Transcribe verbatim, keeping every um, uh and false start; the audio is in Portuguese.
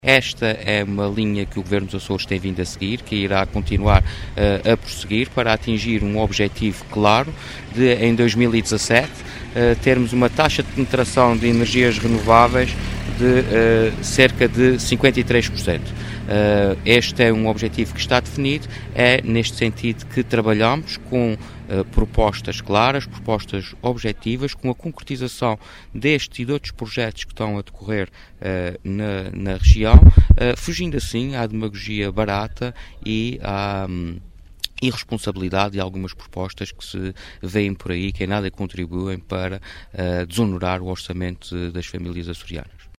Esta é uma linha que o Governo dos Açores tem vindo a seguir, que irá continuar uh, a prosseguir para atingir um objetivo claro de, em dois mil e dezassete, uh, termos uma taxa de penetração de energias renováveis de uh, cerca de cinquenta e três por cento. Uh, este é um objetivo que está definido, é neste sentido que trabalhamos com uh, propostas claras, propostas objetivas, com a concretização destes e de outros projetos que estão a decorrer uh, na, na região, uh, fugindo assim à demagogia barata e à um, irresponsabilidade de algumas propostas que se veem por aí, que em nada contribuem para uh, desonorar o orçamento das famílias açorianas.